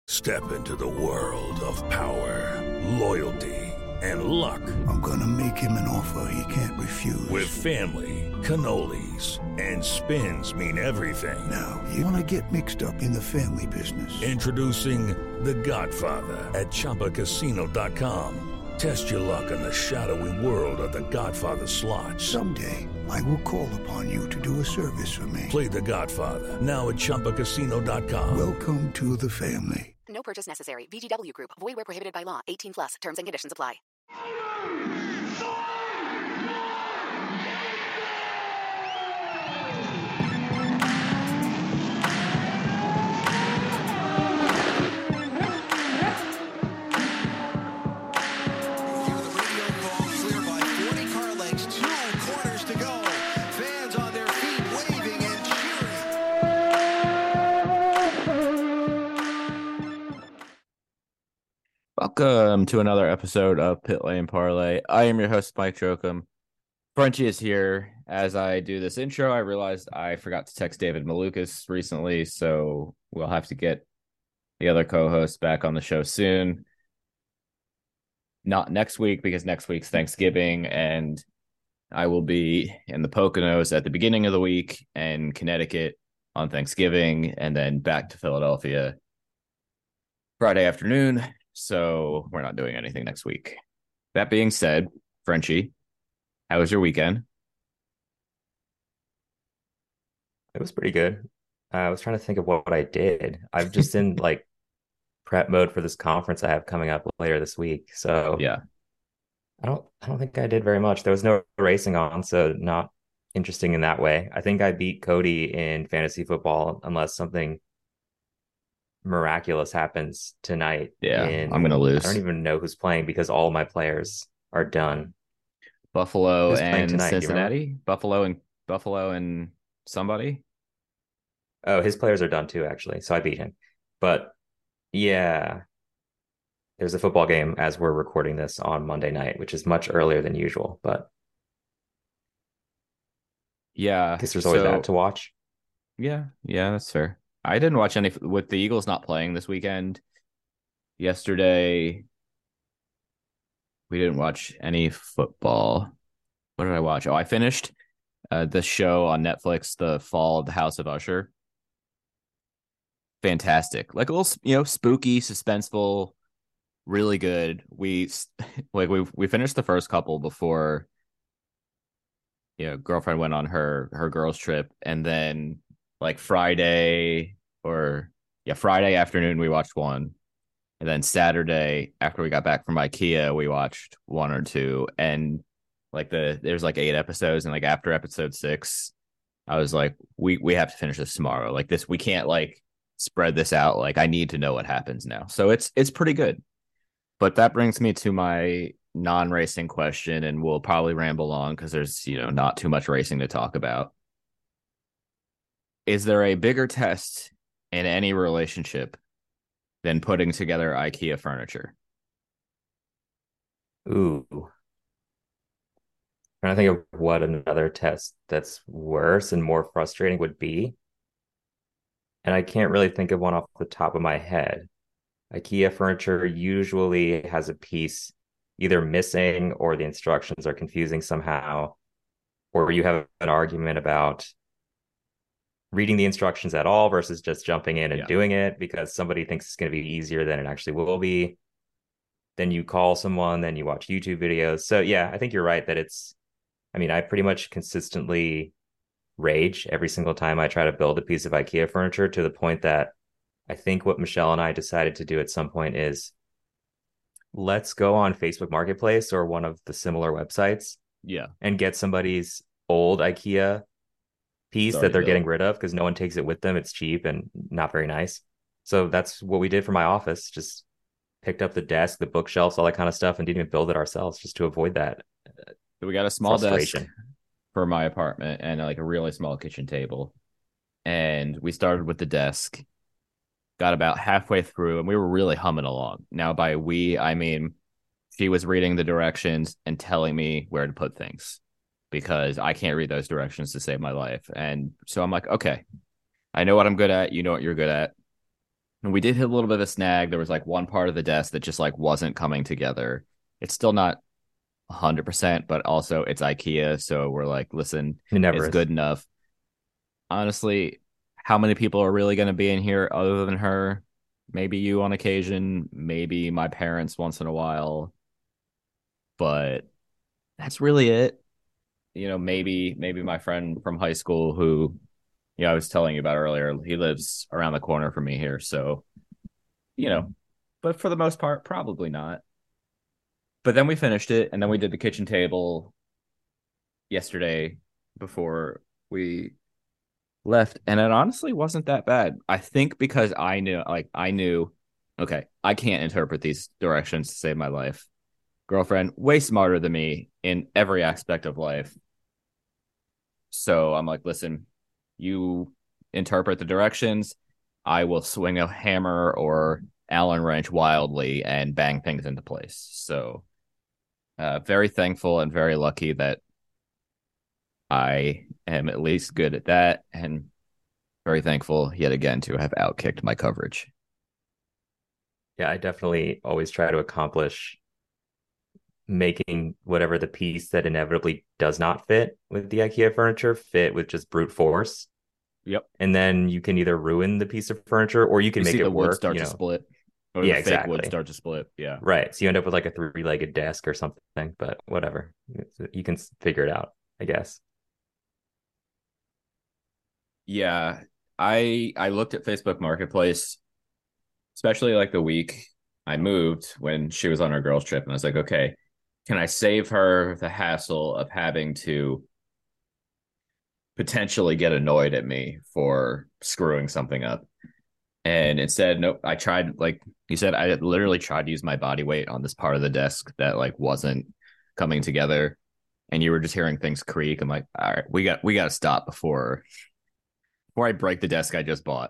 Step into the world of power, loyalty, and luck. I'm gonna make him an offer he can't refuse. With family, cannolis, and spins mean everything. Now, you wanna get mixed up in the family business. Introducing The Godfather at ChumbaCasino.com. Test your luck in the shadowy world of The Godfather slot. Someday, I will call upon you to do a service for me. Play The Godfather now at ChumbaCasino.com. Welcome to the family. No purchase necessary. VGW Group. Void where prohibited by law. 18 plus. Terms and conditions apply. Welcome to another episode of Pit Lane Parlay. I am your host, Mike Jokum. Frenchie is here. As I do this intro, I realized I forgot to text David Malukas recently, so we'll have to get the other co-host back on the show soon. Not next week, because next week's Thanksgiving, and I will be in the Poconos at the beginning of the week and Connecticut on Thanksgiving, and then back to Philadelphia Friday afternoon. So we're not doing anything next week. That being said, Frenchie, how was your weekend? It was pretty good. I was trying to think of what I did. I'm just in like prep mode for this conference I have coming up later this week. So Yeah. I don't think I did very much. There was no racing on, so not interesting in that way. I think I beat Cody in fantasy football unless something miraculous happens tonight. Yeah, I'm gonna lose. I don't even know who's playing because all of my players are done. Buffalo Who's playing and tonight, do you Cincinnati. Buffalo and somebody. Oh, his players are done too, actually. So I beat him. But yeah, there's a football game as we're recording this on Monday night, which is much earlier than usual. But Yeah, I guess there's always that to watch. Yeah, that's fair. I didn't watch any with the Eagles not playing this weekend. Yesterday, we didn't watch any football. What did I watch? Oh, I finished the show on Netflix, The Fall of the House of Usher. Fantastic, like a little, spooky, suspenseful, really good. We finished the first couple before, girlfriend went on her girls trip, and then like Friday afternoon we watched one, and then Saturday after we got back from IKEA we watched one or two, and like there's like 8 episodes, and like after episode 6 I was like, we have to finish this tomorrow. Like this, we can't like spread this out. Like I need to know what happens now. So it's pretty good. But that brings me to my non-racing question, and we'll probably ramble on because there's not too much racing to talk about. Is there a bigger test in any relationship than putting together IKEA furniture? Ooh. I'm trying to think of what another test that's worse and more frustrating would be. And I can't really think of one off the top of my head. IKEA furniture usually has a piece either missing or the instructions are confusing somehow, or you have an argument about reading the instructions at all versus just jumping in and doing it because somebody thinks it's going to be easier than it actually will be. Then you call someone, then you watch YouTube videos. So yeah, I think you're right that I pretty much consistently rage every single time I try to build a piece of IKEA furniture, to the point that I think what Michelle and I decided to do at some point is let's go on Facebook Marketplace or one of the similar websites and get somebody's old IKEA piece that they're getting rid of because no one takes it with them. It's cheap and not very nice. So that's what we did for my office. Just picked up the desk, the bookshelves, all that kind of stuff, and didn't even build it ourselves just to avoid that. We got a small desk for my apartment and like a really small kitchen table. And we started with the desk, got about halfway through, and we were really humming along. Now by we, I mean, she was reading the directions and telling me where to put things, because I can't read those directions to save my life. And so I'm like, okay, I know what I'm good at. You know what you're good at. And we did hit a little bit of a snag. There was like one part of the desk that just like wasn't coming together. It's still not 100%, but also it's IKEA. So we're like, listen, It never it's is. good enough. Honestly, how many people are really going to be in here other than her? Maybe you on occasion, maybe my parents once in a while, but that's really it. Maybe my friend from high school who, I was telling you about earlier, he lives around the corner from me here. So, you know, but for the most part, probably not. But then we finished it, and then we did the kitchen table yesterday before we left, and it honestly wasn't that bad. I think because I knew, okay, I can't interpret these directions to save my life. Girlfriend, way smarter than me in every aspect of life. So I'm like, listen, you interpret the directions. I will swing a hammer or Allen wrench wildly and bang things into place. So very thankful and very lucky that I am at least good at that, and very thankful yet again to have outkicked my coverage. Yeah, I definitely always try to accomplish making whatever the piece that inevitably does not fit with the IKEA furniture fit with just brute force. Yep. And then you can either ruin the piece of furniture or you can make see it the wood work, start to split, or Yeah, the fake wood exactly. start to split. Yeah. Right. So you end up with like a three-legged desk or something, but whatever. You can figure it out, I guess. Yeah. I looked at Facebook Marketplace, especially like the week I moved when she was on her girls' trip, and I was like, okay, can I save her the hassle of having to potentially get annoyed at me for screwing something up? And instead, nope, I tried, like you said, I literally tried to use my body weight on this part of the desk that like wasn't coming together. And you were just hearing things creak. I'm like, all right, we got to stop before I break the desk I just bought.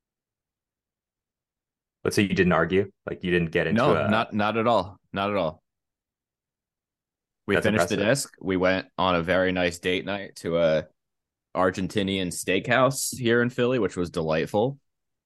But so you didn't argue? Like you didn't get into No, a not at all. Not at all. We that's finished the impressive. desk. We went on a very nice date night to a Argentinian steakhouse here in Philly, which was delightful.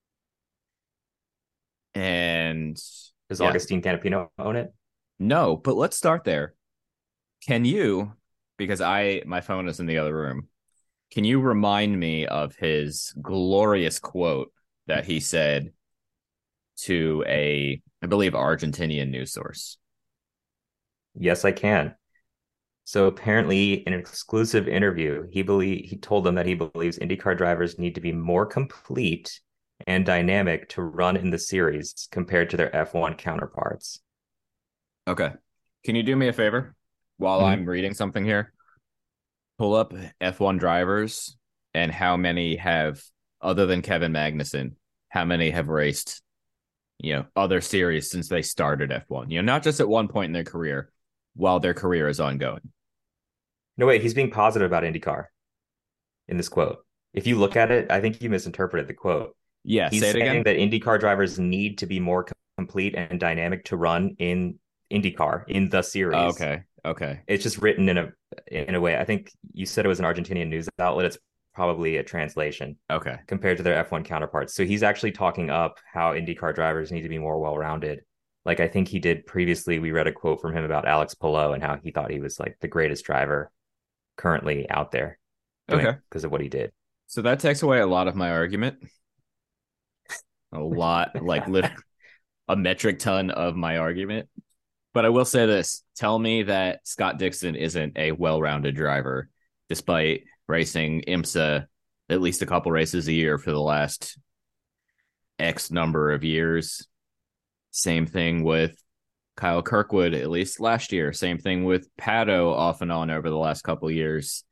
And Does yeah, Augustine Canapino own it? no, but let's start there. Can you, because my phone is in the other room, can you remind me of his glorious quote that he said to I believe, Argentinian news source? Yes, I can. So apparently, in an exclusive interview, he told them that he believes IndyCar drivers need to be more complete and dynamic to run in the series compared to their F1 counterparts. Okay. Can you do me a favor while Mhm. I'm reading something here? Pull up F1 drivers and how many have, other than Kevin Magnussen, how many have raced, other series since they started F1, not just at one point in their career while their career is ongoing. No, wait, he's being positive about IndyCar in this quote. If you look at it, I think you misinterpreted the quote. Yeah, He's say it saying again. that IndyCar drivers need to be more complete and dynamic to run in IndyCar in the Oh, series. okay. Okay. It's just written in a way. I think you said it was an Argentinian news outlet. It's probably a translation Okay. compared to their F1 counterparts. So he's actually talking up how IndyCar drivers need to be more well-rounded. Like I think he did previously, we read a quote from him about Alex Palou and how he thought he was like the greatest driver currently out there doing Okay. because of what he did. So that takes away a lot of my argument. A lot, like a metric ton of my argument. But I will say this: tell me that Scott Dixon isn't a well-rounded driver, despite racing IMSA at least a couple races a year for the last X number of years. Same thing with Kyle Kirkwood, at least last year. Same thing with Pato off and on over the last couple of years.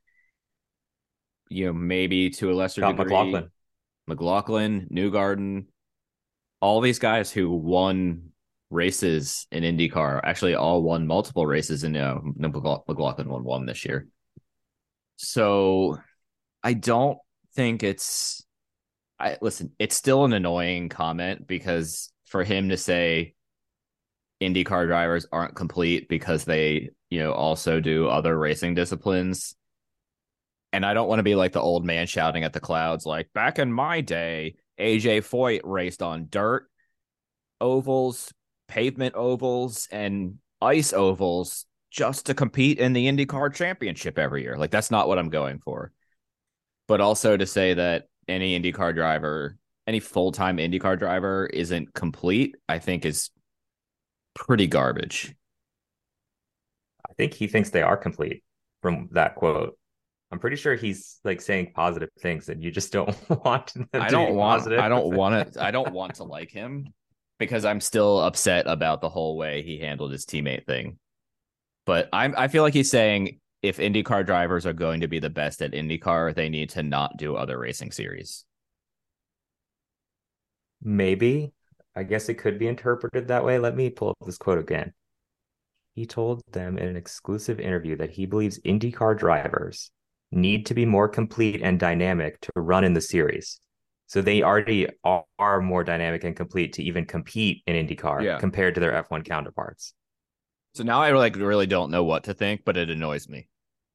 Maybe to a lesser Scott degree, McLaughlin. McLaughlin, Newgarden, all these guys who won races in IndyCar actually all won multiple races, and McLaughlin won one this year. So I don't think listen, it's still an annoying comment because for him to say IndyCar drivers aren't complete because they, also do other racing disciplines. And I don't want to be like the old man shouting at the clouds, like back in my day, AJ Foyt raced on dirt, ovals, pavement ovals, and ice ovals just to compete in the IndyCar championship every year. Like, that's not what I'm going for. But also to say that any IndyCar driver, any full-time IndyCar driver isn't complete, I think is pretty garbage. I think he thinks they are complete from that quote. I'm pretty sure he's like saying positive things and you just don't want them to be positive. I don't want to like him because I'm still upset about the whole way he handled his teammate thing. But I feel like he's saying if IndyCar drivers are going to be the best at IndyCar, they need to not do other racing series. Maybe. I guess it could be interpreted that way. Let me pull up this quote again. He told them in an exclusive interview that he believes IndyCar drivers need to be more complete and dynamic to run in the series. So they already are more dynamic and complete to even compete in IndyCar compared to their F1 counterparts. So now I really don't know what to think, but it annoys me.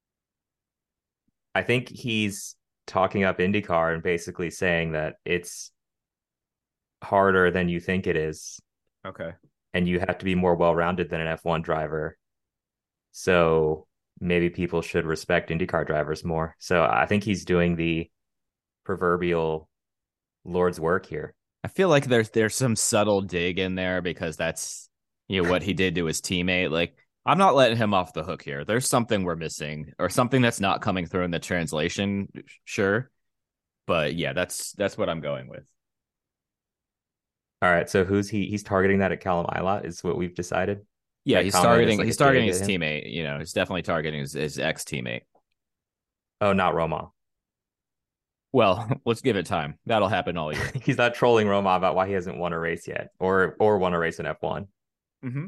I think he's talking up IndyCar and basically saying that it's harder than you think it is. Okay. And you have to be more well-rounded than an F1 driver. So maybe people should respect IndyCar drivers more. So I think he's doing the proverbial Lord's work here. I feel like there's some subtle dig in there because that's what he did to his teammate. Like, I'm not letting him off the hook here. There's something we're missing or something that's not coming through in the translation, sure. But yeah, that's what I'm going with. All right, so he's targeting that at Callum Ilott is what we've decided. Yeah, he's targeting his teammate. He's definitely targeting his ex teammate. Oh, not Roma. Well, let's give it time. That'll happen all year. He's not trolling Roma about why he hasn't won a race yet, or won a race in F1. Mm-hmm.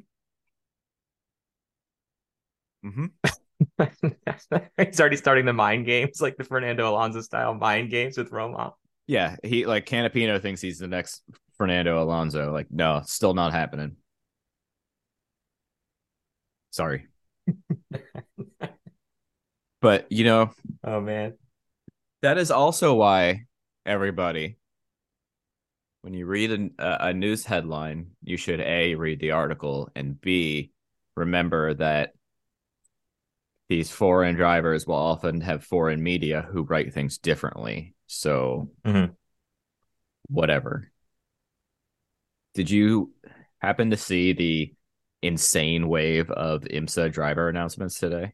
He's already starting the mind games, like the Fernando Alonso style mind games with Roma. Yeah, he like Canapino thinks he's the next Fernando Alonso. Like, no, still not happening. Sorry. But, oh, man. That is also why everybody, when you read a news headline, you should A, read the article, and B, remember that these foreign drivers will often have foreign media who write things differently. So, whatever. Did you happen to see the insane wave of IMSA driver announcements today?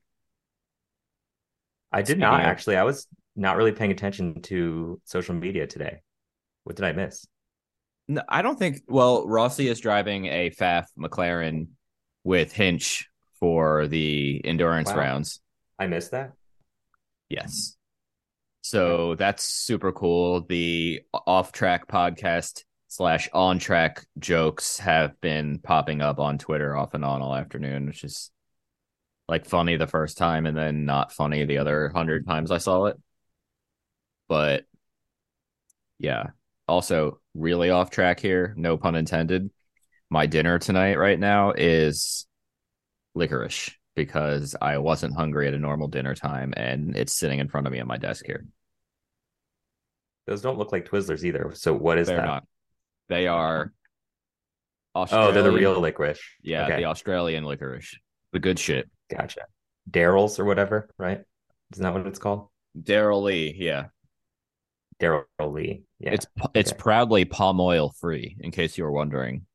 I did not, actually. I was not really paying attention to social media today. What did I miss? No, I don't think. Well, Rossi is driving a FAF McLaren with Hinch for the endurance rounds. I missed that? Yes. So that's super cool. The off-track podcast / on-track jokes have been popping up on Twitter off and on all afternoon, which is like funny the first time and then not funny the other 100 times I saw it. But yeah, also really off track here, no pun intended. My dinner tonight right now is licorice because I wasn't hungry at a normal dinner time and it's sitting in front of me on my desk here. Those don't look like Twizzlers either. So what is They're that? Not. They are Australian. Oh, they're the real licorice. Yeah, okay. The Australian licorice. The good shit. Gotcha. Daryl's or whatever, right? Isn't that what it's called? Daryl Lee, yeah. Daryl Lee. Yeah. It's proudly palm oil free, in case you were wondering.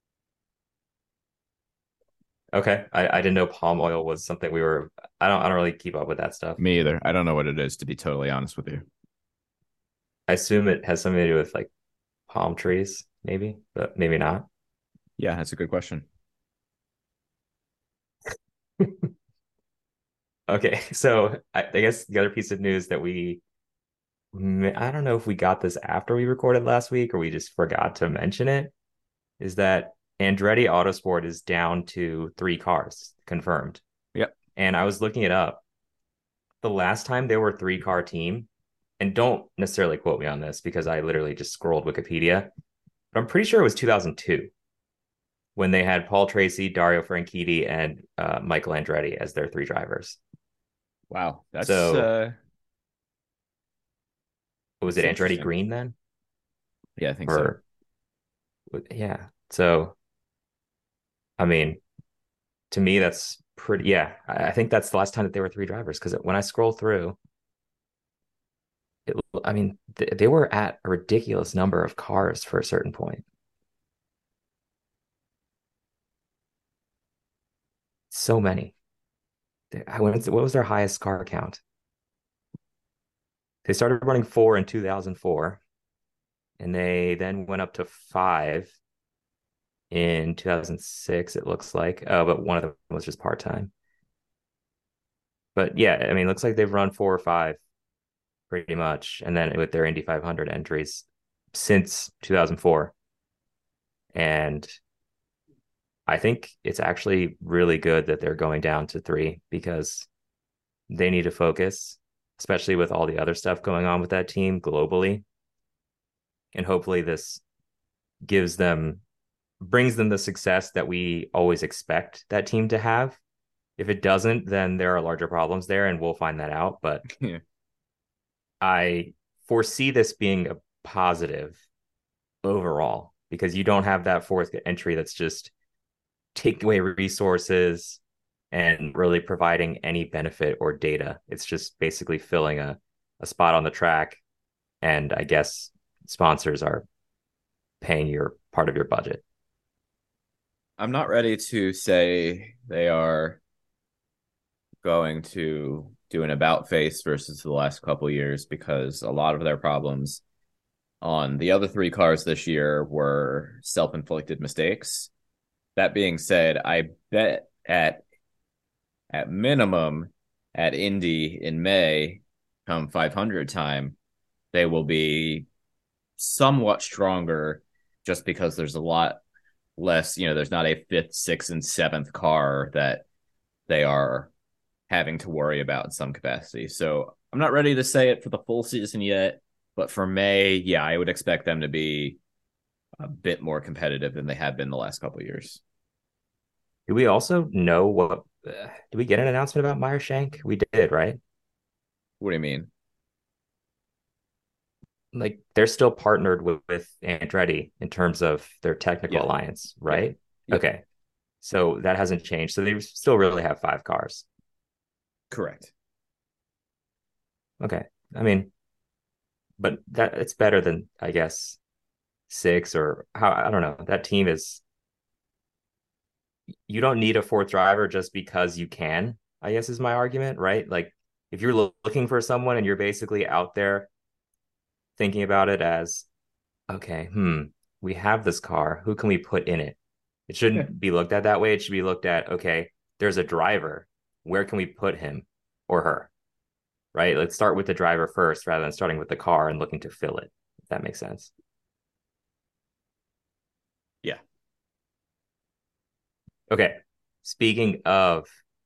Okay. I didn't know palm oil was something I don't really keep up with that stuff. Me either. I don't know what it is, to be totally honest with you. I assume it has something to do with like palm trees, maybe, but maybe not. Yeah, that's a good question. Okay, so I guess the other piece of news that I don't know if we got this after we recorded last week or we just forgot to mention it, is that Andretti Autosport is down to 3 cars confirmed. Yep. And I was looking it up. The last time they were a 3-car team, and don't necessarily quote me on this because I literally just scrolled Wikipedia, but I'm pretty sure it was 2002 when they had Paul Tracy, Dario Franchitti, and Michael Andretti as their 3 drivers. Wow. That's was it Andretti Green then? Yeah, I think so. Or yeah. So I mean, to me, that's pretty. Yeah, I think that's the last time that there were three drivers. Because when I scroll through, I mean, they were at a ridiculous number of cars for a certain point. So many. What was their highest car count? They started running four in 2004, and they then went up to five in 2006, it looks like. Oh, but one of them was just part time. But yeah, I mean, it looks like they've run four or five pretty much. And then with their Indy 500 entries since 2004. And I think it's actually really good that they're going down to three because they need to focus, especially with all the other stuff going on with that team globally. And hopefully this brings them the success that we always expect that team to have. If it doesn't, then there are larger problems there, and we'll find that out. But Yeah. I foresee this being a positive overall because you don't have that fourth entry that's just taking away resources and really providing any benefit or data. It's just basically filling a spot on the track. And I guess sponsors are paying your part of your budget. I'm not ready to say they are going to do an about face versus the last couple of years because a lot of their problems on the other three cars this year were self-inflicted mistakes. That being said, I bet at minimum at Indy in May, come 500 time, they will be somewhat stronger just because there's a lot less, there's not a fifth, sixth, and seventh car that they are having to worry about in some capacity. So I'm not ready to say it for the full season yet, but for May, yeah, I would expect them to be a bit more competitive than they have been the last couple of years. Do we also know did we get an announcement about Meyershank? We did, right? What do you mean? Like they're still partnered with Andretti in terms of their technical Yeah. alliance, right? Yep. Okay. So that hasn't changed. So they still really have five cars. Correct. Okay. I mean, but that it's better than I guess six or how I don't know. That team is you don't need a fourth driver just because you can, I guess is my argument, right? Like if you're looking for someone and you're basically out there thinking about it as, okay, we have this car. Who can we put in it? It shouldn't be looked at that way. It should be looked at, okay, there's a driver. Where can we put him or her? Right? Let's start with the driver first rather than starting with the car and looking to fill it. If that makes sense. Yeah. Okay. Speaking of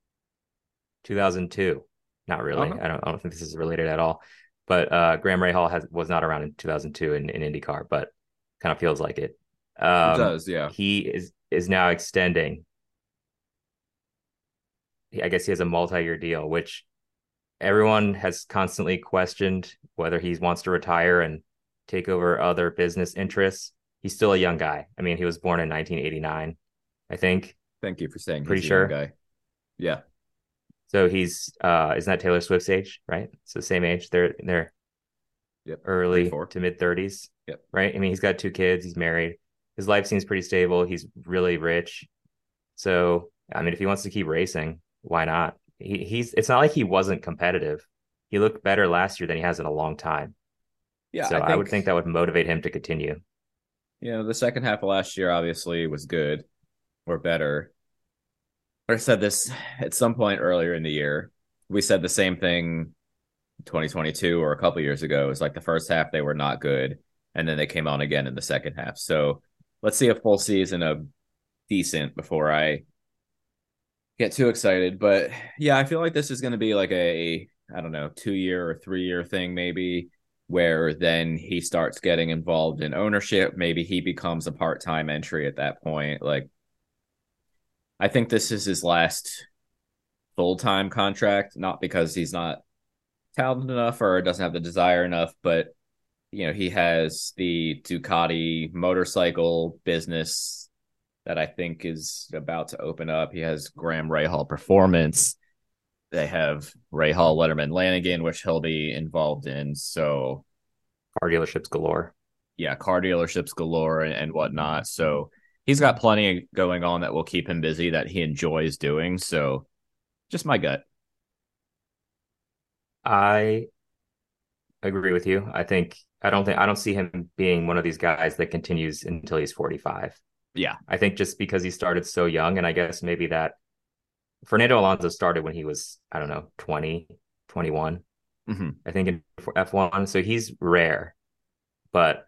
2002, not really. Uh-huh. I don't think this is related at all. But Graham Rahal was not around in 2002 in IndyCar, but kind of feels like it. It does, yeah. He is now extending. I guess he has a multi-year deal, which everyone has constantly questioned whether he wants to retire and take over other business interests. He's still a young guy. I mean, he was born in 1989, I think. Thank you for saying Pretty he's sure. a young guy. Yeah. So he's isn't that Taylor Swift's age, right? So same age. They're Yep. early 34. to mid 30s. Yep. Right. I mean, he's got two kids. He's married. His life seems pretty stable. He's really rich. So I mean, if he wants to keep racing, why not? He's. It's not like he wasn't competitive. He looked better last year than he has in a long time. Yeah, So I would think that would motivate him to continue. the second half of last year obviously was good or better. I said this at some point earlier in the year. We said the same thing 2022 or a couple years ago. It was like the first half they were not good, and then they came on again in the second half. So let's see a full season of decent before I get too excited. But yeah, I feel like this is going to be like I don't know, 2-year or 3-year thing maybe, where then he starts getting involved in ownership. Maybe he becomes a part-time entry at that point. Like, I think this is his last full-time contract, not because he's not talented enough or doesn't have the desire enough, but he has the Ducati motorcycle business that I think is about to open up. He has Graham Rahal Performance. They have Rahal Letterman Lanigan, which he'll be involved in. So, Car dealerships galore. yeah, car dealerships galore and whatnot. So he's got plenty going on that will keep him busy that he enjoys doing. So just my gut. I agree with you. I don't see him being one of these guys that continues until he's 45. Yeah. I think just because he started so young, and I guess maybe that Fernando Alonso started when he was, I don't know, 20, 21, I think in F1. So he's rare, but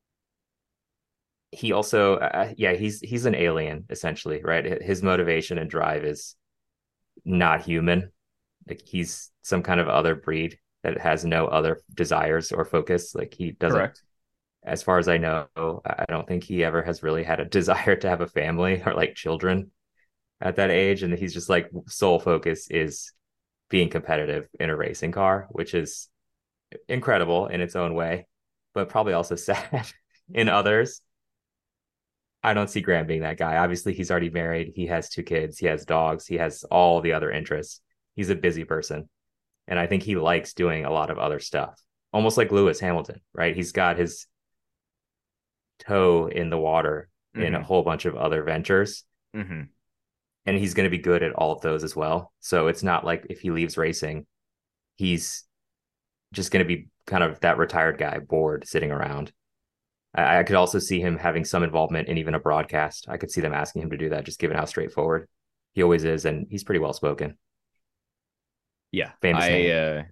he also, he's an alien essentially, right? His motivation and drive is not human. Like he's some kind of other breed that has no other desires or focus. Like he doesn't, Correct. as far as I know, I don't think he ever has really had a desire to have a family or like children at that age. And he's just like sole focus is being competitive in a racing car, which is incredible in its own way, but probably also sad in others. I don't see Graham being that guy. Obviously, he's already married. He has 2 kids. He has dogs. He has all the other interests. He's a busy person. And I think he likes doing a lot of other stuff, almost like Lewis Hamilton, right? He's got his toe in the water in a whole bunch of other ventures. Mm-hmm. And he's going to be good at all of those as well. So it's not like if he leaves racing, he's just going to be kind of that retired guy bored sitting around. I could also see him having some involvement in even a broadcast. I could see them asking him to do that, just given how straightforward he always is. And he's pretty well spoken. Yeah. Famous name.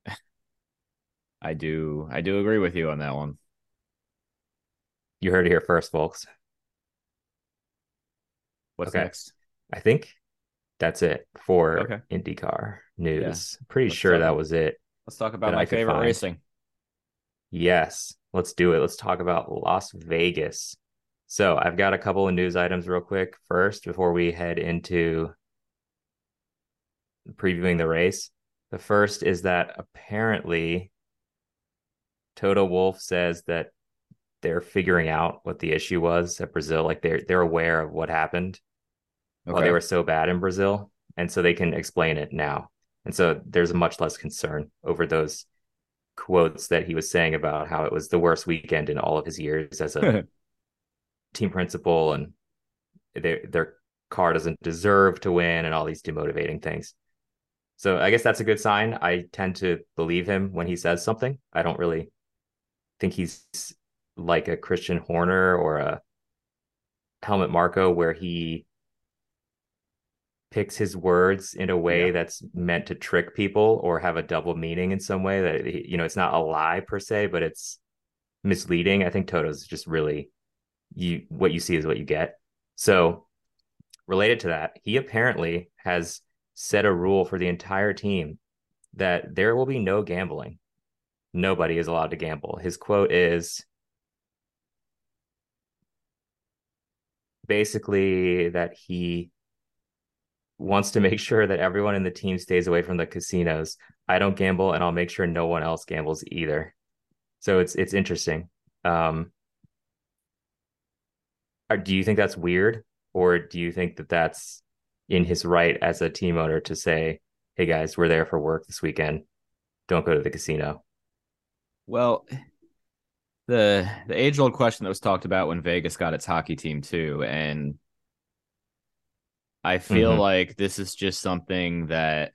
I do agree with you on that one. You heard it here first, folks. What's Okay. next? I think that's it for Okay. IndyCar news. Yeah. Pretty Let's sure talk- that was it. Let's talk about that my I could favorite find. racing. Yes, let's do it. Let's talk about Las Vegas. So I've got a couple of news items real quick first before we head into previewing the race. The first is that apparently Toto Wolff says that they're figuring out what the issue was at Brazil. Like they're aware of what happened while they were so bad in Brazil, and so they can explain it now. And so there's a much less concern over those quotes that he was saying about how it was the worst weekend in all of his years as a team principal, and their car doesn't deserve to win, and all these demotivating things. So I guess that's a good sign. I tend to believe him when he says something. I don't really think he's like a Christian Horner or a Helmut Marko, where he picks his words in a way that's meant to trick people or have a double meaning in some way that, it's not a lie per se, but it's misleading. I think Toto's just really what you see is what you get. So related to that, he apparently has set a rule for the entire team that there will be no gambling. Nobody is allowed to gamble. His quote is basically that he wants to make sure that everyone in the team stays away from the casinos. I don't gamble, and I'll make sure no one else gambles either. So it's interesting. Do you think that's weird, or do you think that that's in his right as a team owner to say, hey guys, we're there for work this weekend, don't go to the casino? Well, the age-old question that was talked about when Vegas got its hockey team too, and I feel like this is just something that,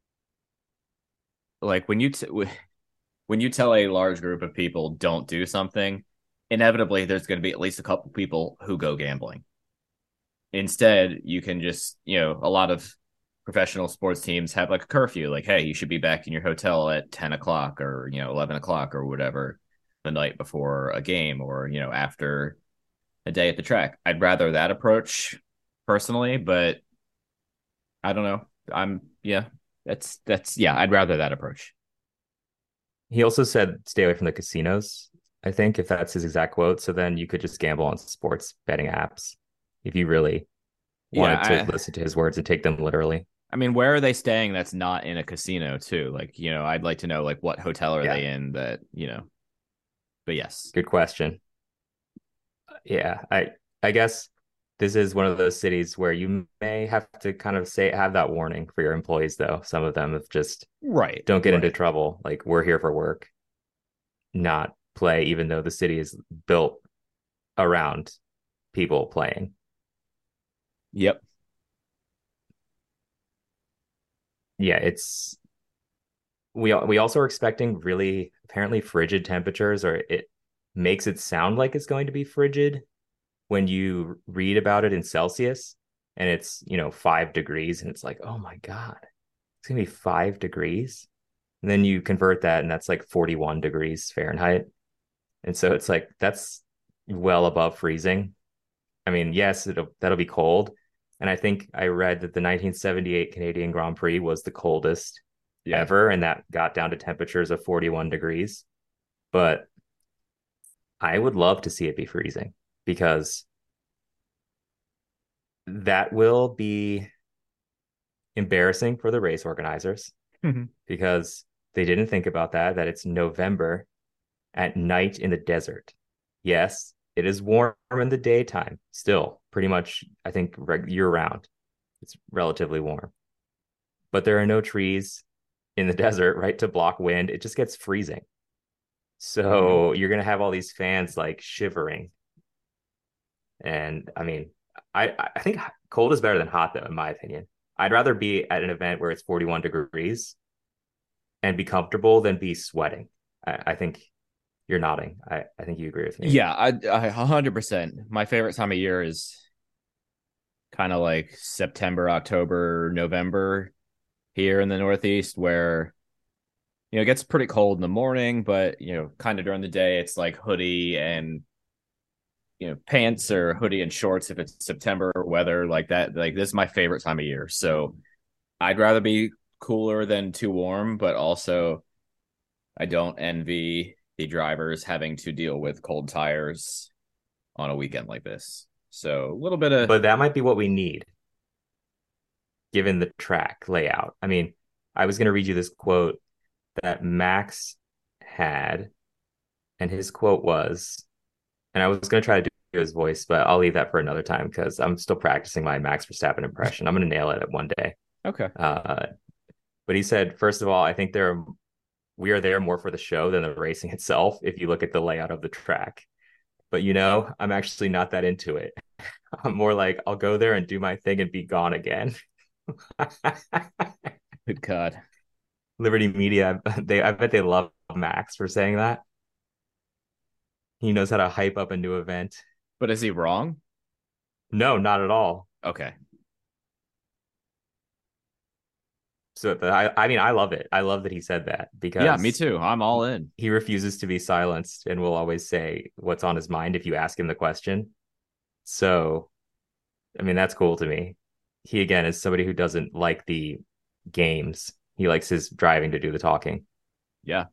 like, when you tell a large group of people don't do something, inevitably there's going to be at least a couple people who go gambling. Instead, you can just, a lot of professional sports teams have like a curfew, like, hey, you should be back in your hotel at 10 o'clock or, 11 o'clock or whatever the night before a game, or, after a day at the track. I'd rather that approach personally, but I don't know. I'd rather that approach. He also said stay away from the casinos, I think, if that's his exact quote. So then you could just gamble on sports betting apps if you really wanted to listen to his words and take them literally. I mean, where are they staying that's not in a casino too? Like, I'd like to know, like, what hotel are they in that, But yes. Good question. Yeah, I guess this is one of those cities where you may have to kind of have that warning for your employees, though. Some of them have just Right. don't get into Right. trouble. Like, we're here for work, not play, even though the city is built around people playing. Yep. Yeah, it's we also are expecting really apparently frigid temperatures, or it makes it sound like it's going to be frigid when you read about it in Celsius, and it's 5 degrees, and it's like, oh my God, it's gonna be 5 degrees. And then you convert that, and that's like 41 degrees Fahrenheit. And so it's like that's well above freezing. I mean, yes, that'll be cold. And I think I read that the 1978 Canadian Grand Prix was the coldest Yeah. ever, and that got down to temperatures of 41 degrees. But I would love to see it be freezing, because that will be embarrassing for the race organizers, because they didn't think about that it's November at night in the desert. Yes, it is warm in the daytime, still pretty much, I think, year round. It's relatively warm, but there are no trees in the desert, right, to block wind. It just gets freezing. So you're going to have all these fans like shivering. And I mean, I think cold is better than hot, though, in my opinion. I'd rather be at an event where it's 41 degrees and be comfortable than be sweating. I think you're nodding. I think you agree with me. Yeah, I 100%. My favorite time of year is kind of like September, October, November here in the Northeast, where it gets pretty cold in the morning, but kind of during the day it's like hoodie and pants, or hoodie and shorts if it's September weather like that. Like, this is my favorite time of year. So I'd rather be cooler than too warm, but also I don't envy the drivers having to deal with cold tires on a weekend like this. So a little bit of But that might be what we need, given the track layout. I mean, I was going to read you this quote that Max had, and his quote was, and I was going to try to do his voice, but I'll leave that for another time because I'm still practicing my Max Verstappen impression. I'm going to nail it one day. Okay. But he said, first of all, I think we are there more for the show than the racing itself, if you look at the layout of the track. But I'm actually not that into it. I'm more like, I'll go there and do my thing and be gone again. Good God. Liberty Media, I bet they love Max for saying that. He knows how to hype up a new event. But is he wrong? No, not at all. Okay. So I mean, I love it. I love that he said that, because Yeah, me too. I'm all in. he refuses to be silenced and will always say what's on his mind if you ask him the question. So, I mean, that's cool to me. He, again, is somebody who doesn't like the games. He likes his driving to do the talking. Yeah.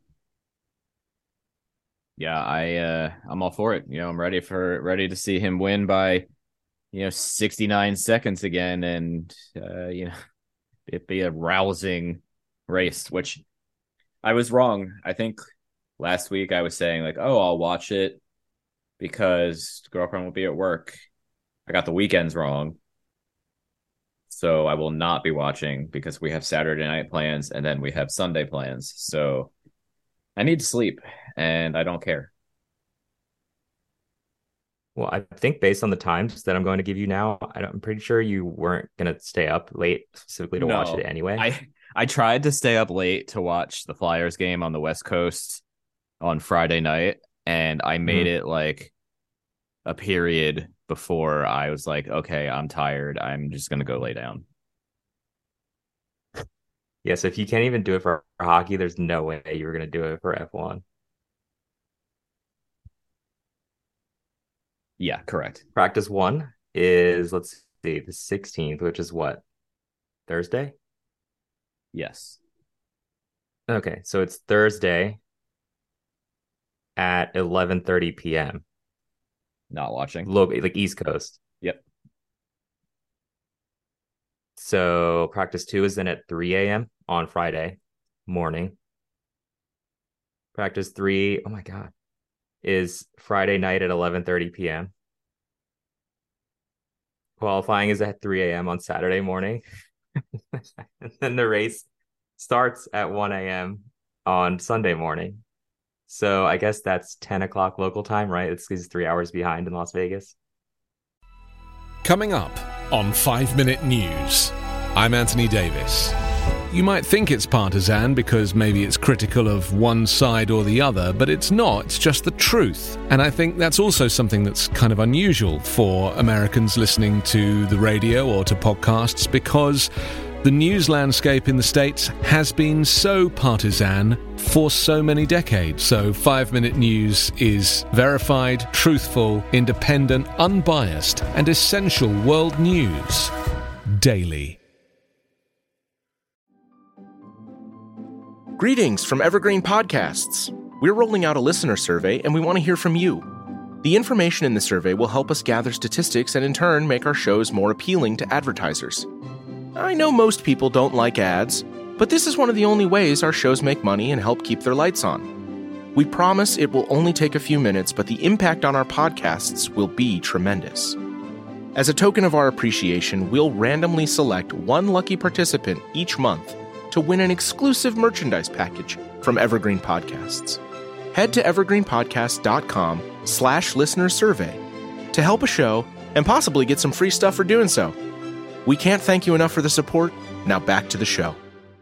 Yeah, I'm all for it. I'm ready to see him win by 69 seconds again, and it be a rousing race, which I was wrong. I think last week I was saying like, oh, I'll watch it because girlfriend will be at work. I got the weekends wrong. So I will not be watching because we have Saturday night plans and then we have Sunday plans. So I need to sleep and I don't care. Well, I think based on the times that I'm going to give you now, I'm pretty sure you weren't going to stay up late specifically to watch it anyway. I tried to stay up late to watch the Flyers game on the West Coast on Friday night, and I made it like a period before I was like, okay, I'm tired. I'm just going to go lay down. Yeah, so if you can't even do it for hockey, there's no way you were going to do it for F1. Yeah, correct. Practice one is, let's see, the 16th, which is what? Thursday? Yes. Okay, so it's Thursday at 11:30 p.m. Not watching. Like East Coast. Yep. So practice two is then at 3 a.m. on Friday morning. Practice three, oh my God. is Friday night at 11:30 p.m. Qualifying is at 3 a.m. on Saturday morning. And then the race starts at 1 a.m. on Sunday morning. So I guess that's 10 o'clock local time, right? It's 3 hours behind in Las Vegas. Coming up on 5 Minute News, I'm Anthony Davis. You might think it's partisan because maybe it's critical of one side or the other, but it's not. It's just the truth. And I think that's also something that's kind of unusual for Americans listening to the radio or to podcasts, because the news landscape in the States has been so partisan for so many decades. So 5 Minute News is verified, truthful, independent, unbiased, and essential world news daily. Greetings from Evergreen Podcasts. We're rolling out a listener survey, and we want to hear from you. The information in the survey will help us gather statistics and in turn make our shows more appealing to advertisers. I know most people don't like ads, but this is one of the only ways our shows make money and help keep their lights on. We promise it will only take a few minutes, but the impact on our podcasts will be tremendous. As a token of our appreciation, we'll randomly select one lucky participant each month to win an exclusive merchandise package from Evergreen Podcasts. Head to evergreenpodcast.com/listenersurvey to help a show and possibly get some free stuff for doing so. We can't thank you enough for the support. Now back to the show.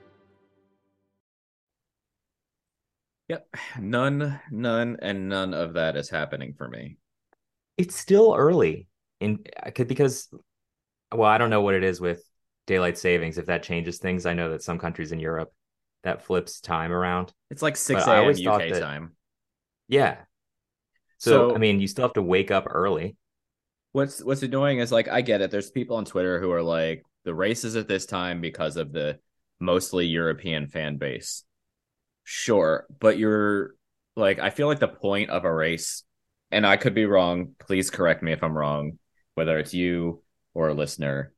Yep. None of that is happening for me. It's still early because, well, I don't know what it is with daylight savings, if that changes things. I know that some countries in Europe that flips time around. It's like 6 a.m. UK time. Yeah. So, I mean, you still have to wake up early. What's annoying is, like, I get it. There's people on Twitter who are like, the race is at this time because of the mostly European fan base. Sure, but you're like, I feel like the point of a race, and I could be wrong, please correct me if I'm wrong, whether it's you or a listener,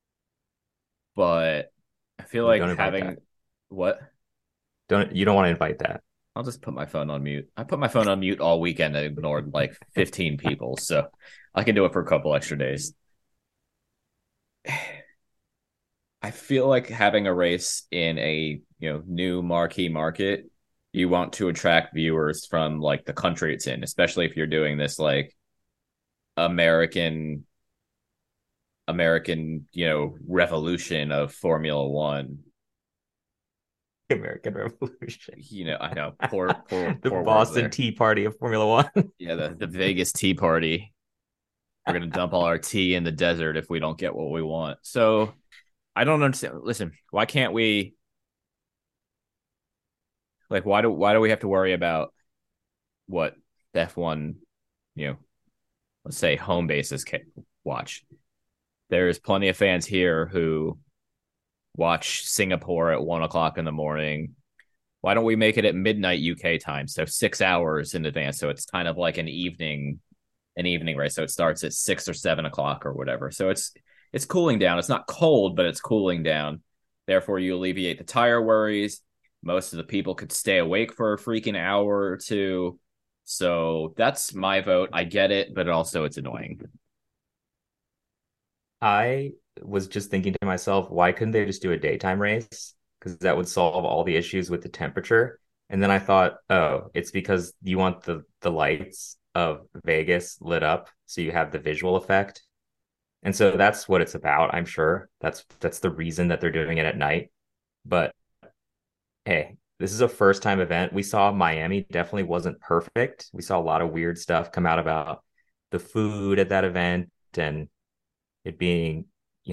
but I feel like having that. What? You don't want to invite that. I'll just put my phone on mute. I put my phone on mute all weekend and ignored like 15 people, so I can do it for a couple extra days. I feel like having a race in a new marquee market, you want to attract viewers from like the country it's in, especially if you're doing this like American revolution of Formula One. American Revolution. I know. Poor the Boston Tea Party of Formula One. Yeah, the Vegas Tea Party. We're gonna dump all our tea in the desert if we don't get what we want. So I don't understand. Listen, why can't we? Like, why do we have to worry about what F1, let's say home bases can watch? There's plenty of fans here who watch Singapore at 1 o'clock in the morning. Why don't we make it at midnight UK time? So 6 hours in advance. So it's kind of like an evening race. So it starts at 6 or 7 o'clock or whatever. So it's cooling down. It's not cold, but it's cooling down. Therefore, you alleviate the tire worries. Most of the people could stay awake for a freaking hour or two. So that's my vote. I get it, but also it's annoying. I was just thinking to myself, why couldn't they just do a daytime race? Because that would solve all the issues with the temperature. And then I thought, oh, it's because you want the lights of Vegas lit up so you have the visual effect. And so that's what it's about, I'm sure. That's the reason that they're doing it at night. But hey, this is a first-time event. We saw Miami definitely wasn't perfect. We saw a lot of weird stuff come out about the food at that event and it being,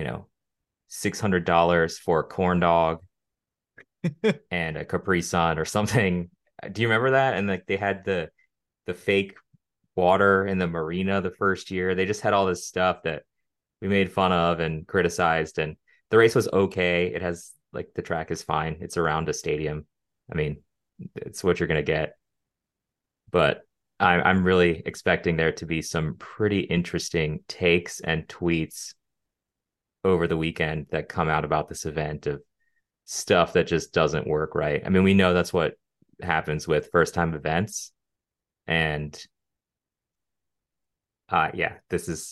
$600 for a corn dog and a Capri Sun or something. Do you remember that? And like they had the fake water in the marina the first year. They just had all this stuff that we made fun of and criticized. And the race was okay. It has like the track is fine. It's around a stadium. I mean, it's what you're gonna get. But I'm really expecting there to be some pretty interesting takes and tweets over the weekend that come out about this event of stuff that just doesn't work right. I mean, we know that's what happens with first time events. And Yeah, this is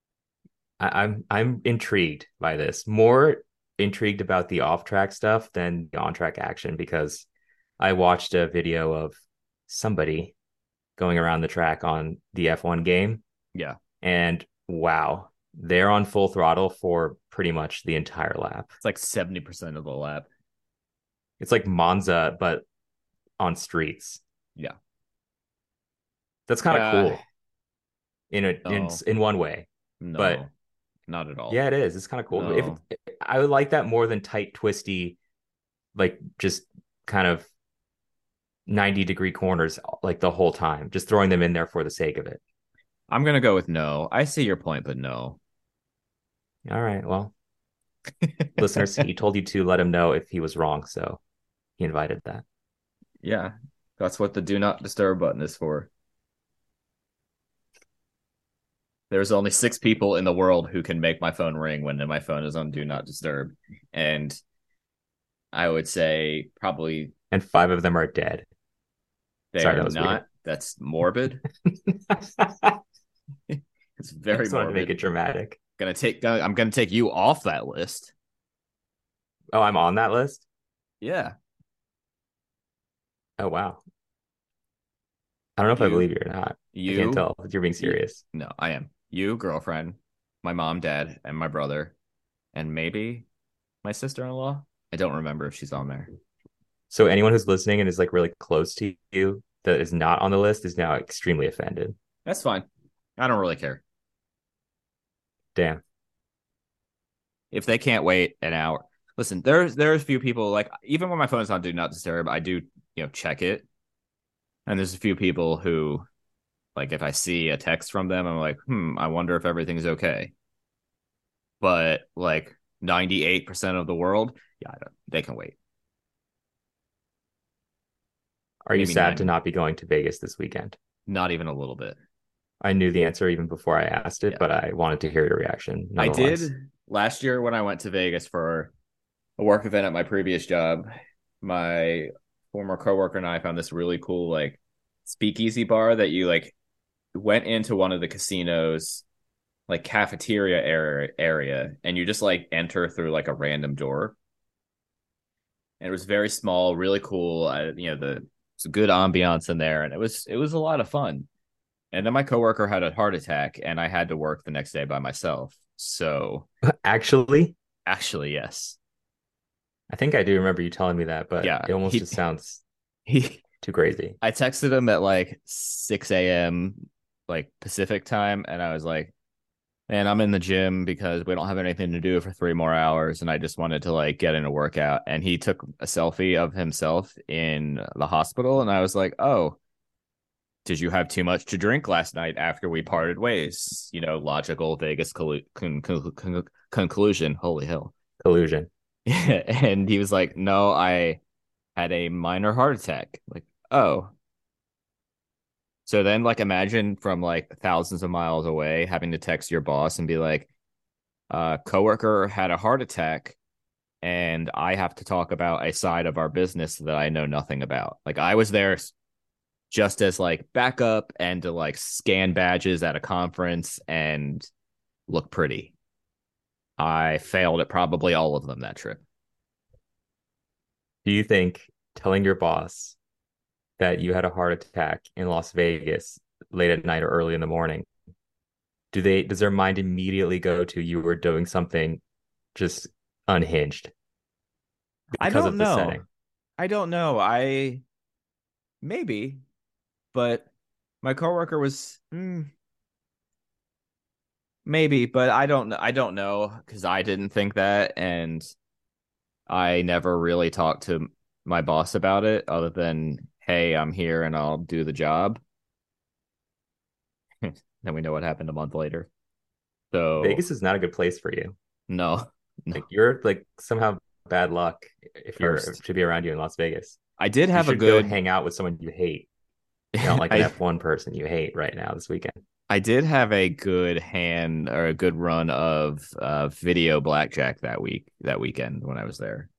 I'm intrigued by this. More intrigued about the off-track stuff than the on-track action because I watched a video of somebody going around the track on the F1 game, Yeah. and wow, they're on full throttle for pretty much the entire lap. It's like 70% of the lap. It's like Monza, but on streets. Yeah. That's kind of cool No. in one way. No, But not at all. yeah, it is. It's kind of cool. No. I would like that more than tight, twisty, like just kind of 90-degree corners like the whole time, just throwing them in there for the sake of it. I'm going to go with no. I see your point, but no. All right. Well, listeners, he told you to let him know if he was wrong. So he invited that. Yeah. That's what the do not disturb button is for. There's only 6 people in the world who can make my phone ring when my phone is on do not disturb. And I would say probably And 5 of them are dead. they Sorry, are that was not. weird. That's morbid. It's I very just wanted to make morbid. it dramatic. I'm gonna take you off that list. Oh, I'm on that list? Yeah. Oh, wow. I don't know if I You- believe you or not. I You can't tell if you're being serious. No, I am. You, girlfriend, my mom, dad, and my brother, and maybe my sister-in-law. I don't remember if she's on there. So anyone who's listening and is like really close to you that is not on the list is now extremely offended. That's fine. I don't really care. Damn. If they can't wait an hour. Listen, there's a few people, like, even when my phone's on do not disturb, I do, check it. And there's a few people who, like, if I see a text from them, I'm like, I wonder if everything's okay. But like 98% of the world, yeah, they can wait. Are you Maybe sad 90. to not be going to Vegas this weekend? Not even a little bit. I knew the answer even before I asked it, Yeah. but I wanted to hear your reaction. I nonetheless. did last year when I went to Vegas for a work event at my previous job. My former coworker and I found this really cool, like, speakeasy bar that you, like, went into one of the casinos, like, cafeteria area, and you just, like, enter through, like, a random door. And it was very small, really cool. It's a good ambiance in there, and it was a lot of fun. And then my coworker had a heart attack, and I had to work the next day by myself. So Actually, yes. I think I do remember you telling me that, but Yeah, it almost just sounds He too crazy. I texted him at like 6 a.m. like Pacific time, and I was like, man, I'm in the gym because we don't have anything to do for 3 more hours, and I just wanted to like get in a workout. And he took a selfie of himself in the hospital, and I was like, oh, did you have too much to drink last night after we parted ways? Logical Vegas conclusion. Holy hell. Collusion. And he was like, no, I had a minor heart attack. Like, oh. So then, like, imagine from like thousands of miles away having to text your boss and be like, coworker had a heart attack, and I have to talk about a side of our business that I know nothing about. Like, I was there just as like backup and to like scan badges at a conference and look pretty. I failed at probably all of them that trip. Do you think telling your boss that you had a heart attack in Las Vegas late at night or early in the morning, does their mind immediately go to you were doing something just unhinged because of the setting? I don't know. Maybe, but my coworker was maybe, but I don't know because I didn't think that, and I never really talked to my boss about it other than, hey, I'm here and I'll do the job. Then we know what happened a month later. So Vegas is not a good place for you. No. Like, you're like somehow bad luck if you're Cursed. to be around you in Las Vegas. I did You have a should good go hang out with someone you hate. Not like an I, F1 person you hate right now this weekend. I did have a good hand or a good run of video blackjack that weekend when I was there.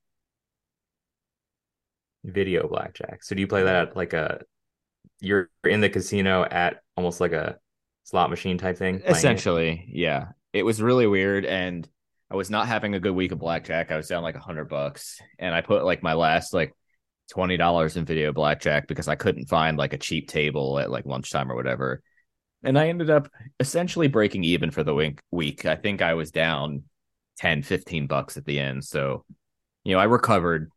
Video blackjack. So do you play that at like you're in the casino at almost like a slot machine type thing. Playing it. Essentially, yeah. It was really weird, and I was not having a good week of blackjack. I was down like $100, and I put like my last like $20 in video blackjack because I couldn't find like a cheap table at like lunchtime or whatever. And I ended up essentially breaking even for the week. I think I was down 10, $15 at the end. So, I recovered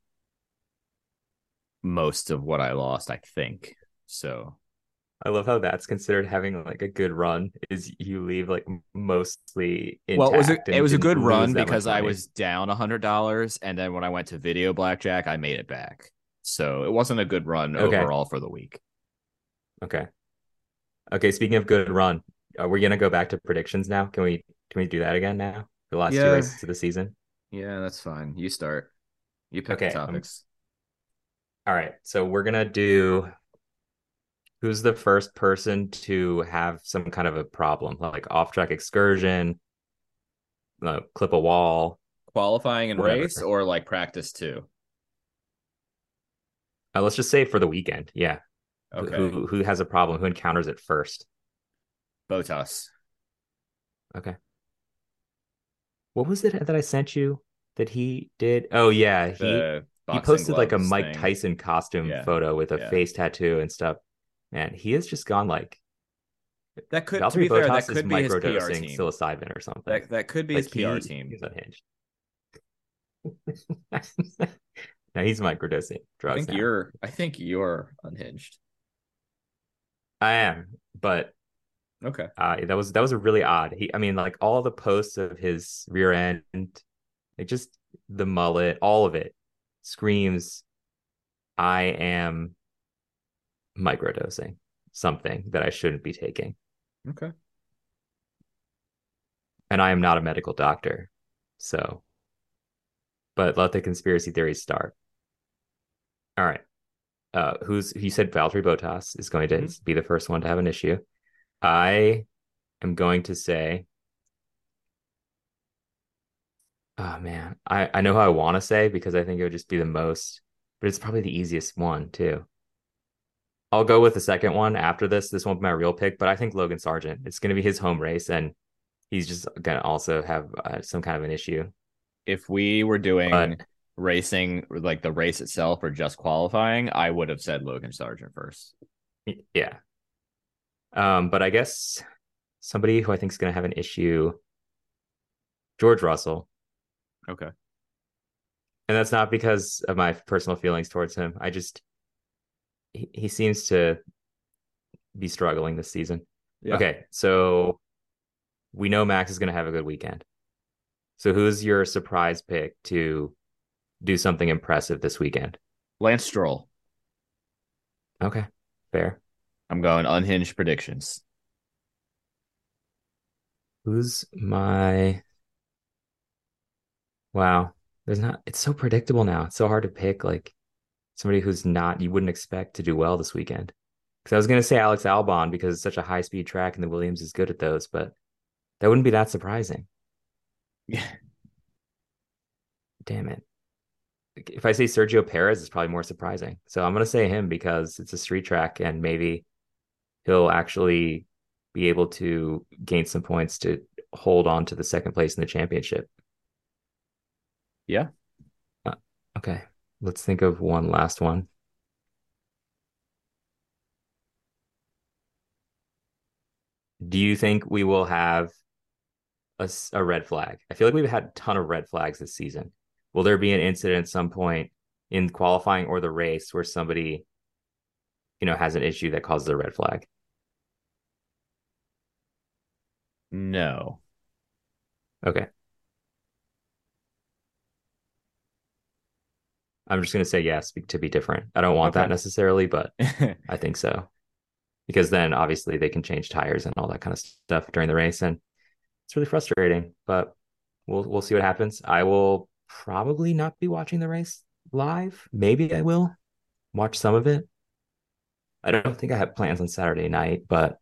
most of what I lost, I think. So I love how that's considered having like a good run, is you leave like mostly intact. Well, it was a and good didn't run lose that much because I money. was down $100, and then when I went to video blackjack, I made it back. So it wasn't a good run Okay. overall for the week. Okay. Speaking of good run, are we gonna go back to predictions now? Can we do that again now? The last two Yeah. races of the season. Yeah, that's fine. You start. You pick the Okay, topics. All right. So we're gonna do who's the first person to have some kind of a problem, like off-track excursion, clip a wall. Qualifying and Whatever. race, or like practice too? Let's just say for the weekend. Yeah. Okay. Who has a problem? Who encounters it first? Bottas. Okay. What was it that I sent you that he did? Oh yeah, he Boxing posted like a gloves Mike thing. Tyson costume Yeah. photo with a Yeah. face tattoo and stuff. Man, he has just gone like That could, to Valtteri be fair, Bottas that is could be his PR microdosing team. psilocybin or something. That could be Like his PR team. He's unhinged. No, he's microdosing drugs. I think you're unhinged. I am, but Okay. that was a really odd. I mean, like all the posts of his rear end, like just the mullet, all of it screams, I am microdosing something that I shouldn't be taking. Okay. And I am not a medical doctor. So, but let the conspiracy theories start. All right. He said Valtteri Bottas is going to be the first one to have an issue. I am going to say, oh man, I know who I want to say because I think it would just be the most, but it's probably the easiest one too. I'll go with the second one after this. This won't be my real pick, but I think Logan Sargent. It's going to be his home race, and he's just going to also have some kind of an issue. If we were doing racing, like the race itself or just qualifying, I would have said Logan Sargent first. Yeah. But I guess somebody who I think is going to have an issue, George Russell. Okay. And that's not because of my personal feelings towards him. He seems to be struggling this season. Yeah. Okay, so we know Max is going to have a good weekend. So who's your surprise pick to do something impressive this weekend? Lance Stroll. Okay, fair. I'm going unhinged predictions. Who's my... Wow. It's so predictable now. It's so hard to pick like somebody who's not, you wouldn't expect to do well this weekend. Because I was going to say Alex Albon because it's such a high speed track and the Williams is good at those, but that wouldn't be that surprising. Yeah. Damn it. If I say Sergio Perez, it's probably more surprising. So I'm going to say him because it's a street track and maybe he'll actually be able to gain some points to hold on to the second place in the championship. Yeah. Okay. Let's think of one last one. Do you think we will have a red flag? I feel like we've had a ton of red flags this season. Will there be an incident at some point in qualifying or the race where somebody, has an issue that causes a red flag? No. Okay. I'm just going to say yes to be different. I don't want that necessarily, but I think so. Because then obviously they can change tires and all that kind of stuff during the race. And it's really frustrating, but we'll see what happens. I will probably not be watching the race live. Maybe I will watch some of it. I don't think I have plans on Saturday night, but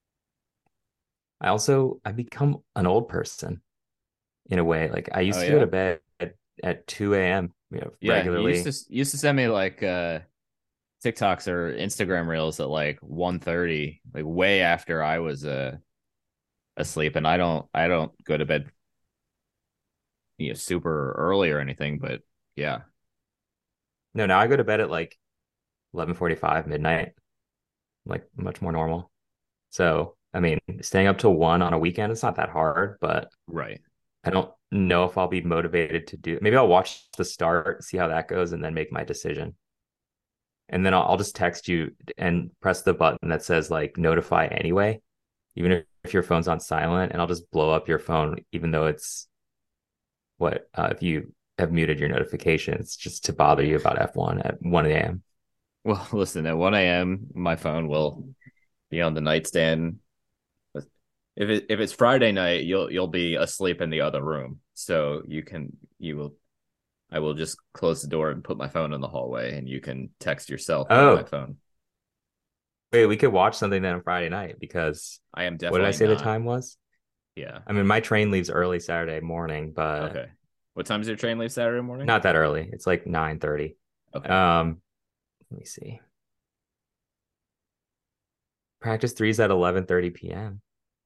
I become an old person in a way. Like I used to go to bed at 2 a.m. Regularly. You used to send me like TikToks or Instagram reels at like 1:30, like way after I was asleep, and I don't go to bed super early or anything, but yeah. No, now I go to bed at like 11:45 midnight, like much more normal. So, I mean, staying up till 1 on a weekend, it's not that hard, but Right. I don't know if I'll be motivated to do. Maybe I'll watch the start, see how that goes, and then make my decision. And then I'll just text you and press the button that says like notify anyway, even if your phone's on silent, and I'll just blow up your phone, even though it's if you have muted your notifications, just to bother you about F1 at 1 a.m. Well, listen, at 1 a.m., my phone will be on the nightstand. If it's Friday night, you'll be asleep in the other room. So I will just close the door and put my phone in the hallway, and you can text yourself on my Oh, phone. wait, we could watch something then on Friday night because I am what did I definitely say the not. time was? Yeah. I mean, my train leaves early Saturday morning, but Okay. What time does your train leave Saturday morning? not that early. It's like 9:30. Okay. Let me see. Practice 3's at 11:30 p.m.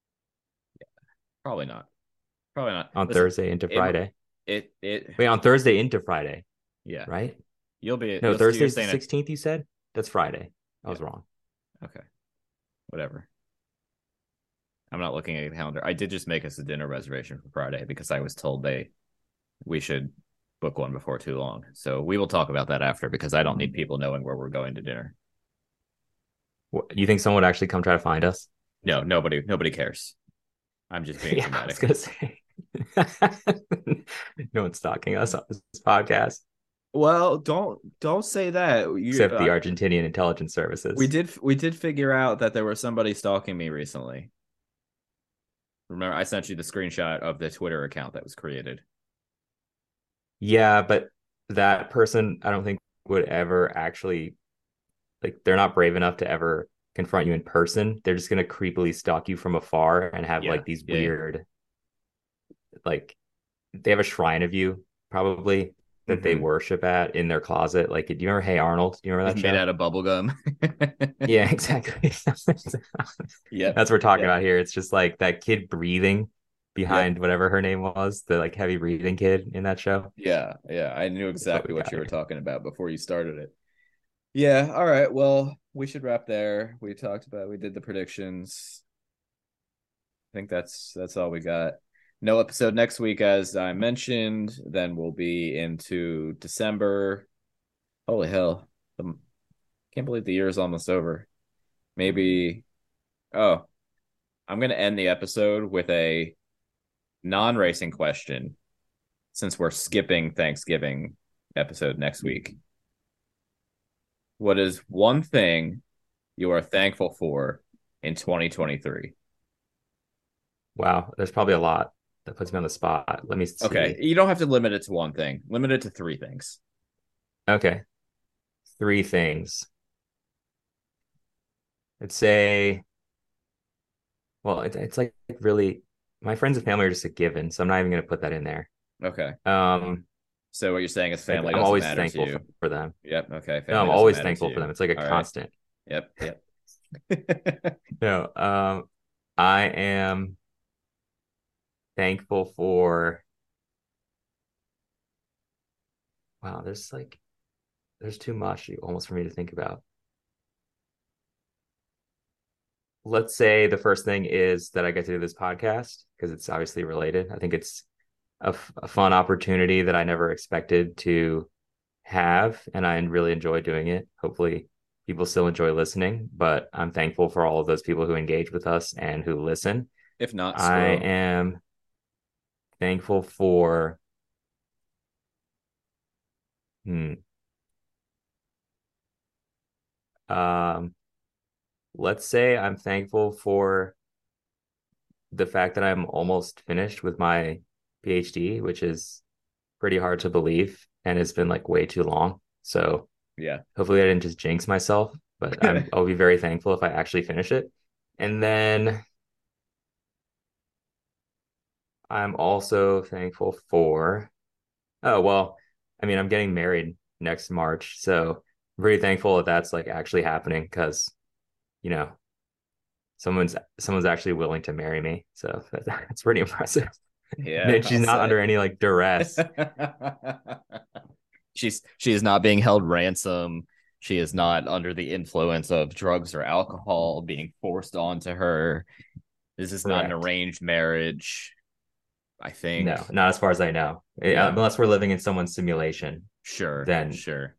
Probably not. Probably not. on Listen, Thursday into it Friday. it Wait, on Thursday into Friday, yeah. right? You'll No, you're Thursday's the saying it. 16th, you said? That's Friday. I was Yeah. wrong. Okay. Whatever. I'm not looking at the calendar. I did just make us a dinner reservation for Friday because I was told we should book one before too long. So we will talk about that after because I don't need people knowing where we're going to dinner. You think someone would actually come try to find us? No, nobody cares. I'm just being Yeah, I was dramatic. gonna say. No one's stalking us on this podcast Well, don't say that. except the Argentinian intelligence services. We did figure out that there was somebody stalking me recently. Remember, I sent you the screenshot of the Twitter account that was created. Yeah, but that person, I don't think would ever actually like. They're not brave enough to ever confront you in person. They're just gonna creepily stalk you from afar and have like these weird, like they have a shrine of you probably that they worship at in their closet. Like, do you remember Hey Arnold? Do you remember that show? Made out of bubble gum. Yeah, exactly. Yeah, that's what we're talking about here. It's just like that kid breathing behind whatever her name was, the like heavy breathing kid in that show. Yeah, I knew exactly what you were here. talking about before you started it. Yeah, all right. Well, we should wrap there. We did the predictions. I think that's all we got. No episode next week, as I mentioned. Then we'll be into December. Holy hell. Can't believe the year is almost over. Maybe. Oh, I'm going to end the episode with a non-racing question since we're skipping Thanksgiving episode next week. What is one thing you are thankful for in 2023? Wow, there's probably a lot that puts me on the spot. Let me see. Okay, you don't have to limit it to one thing. Limit it to three things. Okay. Three things. I'd say, well, it's like really, my friends and family are just a given, so I'm not even going to put that in there. Okay. So what you're saying is family I'm doesn't always matter thankful to you. for them. Yep. Okay. No, I'm always thankful for them. It's like a constant. Right. Yep. No, I am thankful for, wow, there's too much almost for me to think about. Let's say the first thing is that I get to do this podcast because it's obviously related. I think it's a fun opportunity that I never expected to have, and I really enjoy doing it. Hopefully, people still enjoy listening, but I'm thankful for all of those people who engage with us and who listen. If not, I am thankful for, let's say I'm thankful for the fact that I'm almost finished with my PhD, which is pretty hard to believe, and it's been like way too long. So yeah, hopefully I didn't just jinx myself, but I'll be very thankful if I actually finish it. And then I'm also thankful for, oh, well, I mean, I'm getting married next March, so I'm pretty thankful that that's like actually happening because, you know, Someone's actually willing to marry me, so that's pretty impressive. Yeah, She's I'll not say. under any like duress. She is not being held ransom. She is not under the influence of drugs or alcohol being forced onto her. This is not an Correct. arranged marriage, I think. No, not as far as I know. Yeah. Unless we're living in someone's simulation, Sure. then Sure.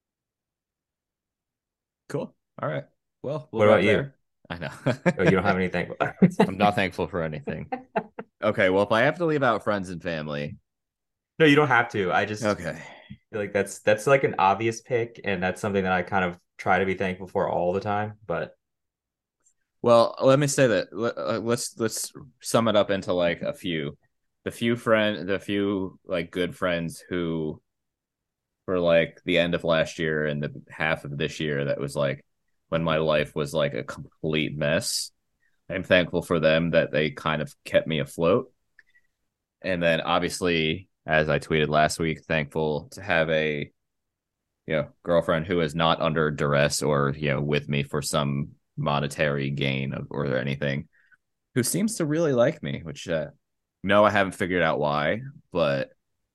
Cool. All right. Well, we'll what wrap about you? there. I know. Oh, you don't have anything. I'm not thankful for anything. Okay, well, if I have to leave out friends and family. No, you don't have to. I just Okay. feel like that's like an obvious pick, and that's something that I kind of try to be thankful for all the time. But Well, let me say that let's sum it up into like the few like good friends who for like the end of last year and the half of this year that was like when my life was like a complete mess. I'm thankful for them that they kind of kept me afloat. And then obviously, as I tweeted last week, thankful to have a girlfriend who is not under duress or with me for some monetary gain or anything, who seems to really like me, which no, I haven't figured out why, but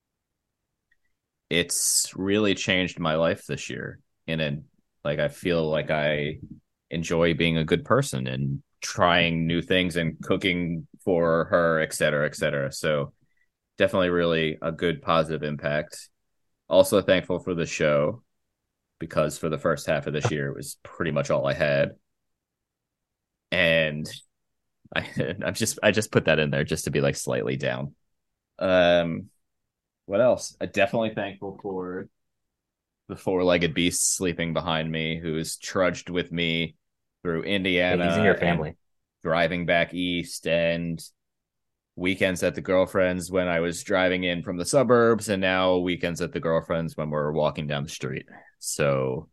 it's really changed my life this year. And like I feel like I enjoy being a good person and trying new things and cooking for her, et cetera, et cetera. So definitely really a good positive impact. Also thankful for the show because for the first half of this year, it was pretty much all I had. And I just put that in there just to be like slightly down. What else? I'm definitely thankful for the four-legged beast sleeping behind me, who's trudged with me through Indiana. he's in your family. Driving back east and weekends at the girlfriend's when I was driving in from the suburbs, and now weekends at the girlfriend's when we're walking down the street. So,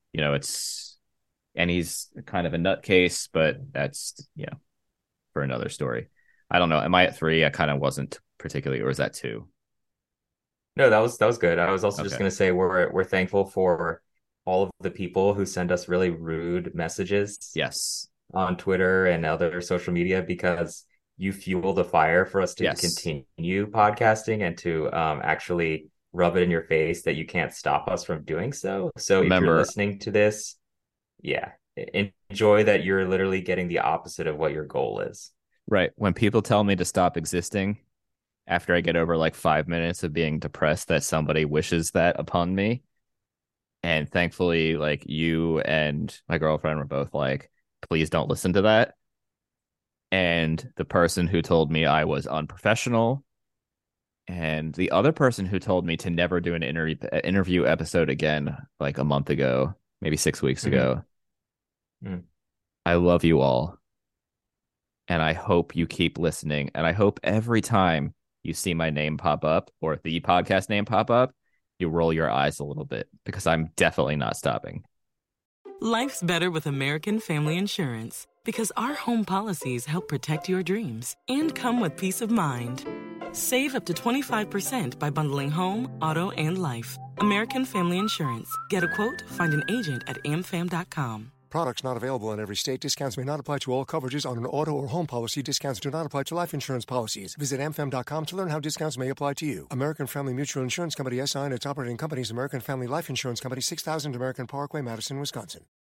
and he's kind of a nutcase, but that's, for another story. I don't know. Am I at 3? I kind of wasn't particularly, or is that 2? No, that was good. I was also Okay. just gonna say we're thankful for all of the people who send us really rude messages Yes. on Twitter and other social media because you fuel the fire for us to Yes. continue podcasting and to actually rub it in your face that you can't stop us from doing so. So if Remember- you're listening to this, yeah, enjoy that you're literally getting the opposite of what your goal is. Right. When people tell me to stop existing after I get over like 5 minutes of being depressed, that somebody wishes that upon me. And thankfully, like you and my girlfriend were both like, please don't listen to that. And the person who told me I was unprofessional, and the other person who told me to never do an interview episode again, like a month ago, maybe 6 weeks ago. Mhm. I love you all. And I hope you keep listening. And I hope every time you see my name pop up or the podcast name pop up, you roll your eyes a little bit because I'm definitely not stopping. Life's better with American Family Insurance because our home policies help protect your dreams and come with peace of mind. Save up to 25% by bundling home, auto, and life. American Family Insurance. Get a quote, find an agent at amfam.com. Products not available in every state. Discounts may not apply to all coverages on an auto or home policy. Discounts do not apply to life insurance policies. Visit amfam.com to learn how discounts may apply to you. American Family Mutual Insurance Company, SI, and its operating companies, American Family Life Insurance Company, 6000 American Parkway, Madison, Wisconsin.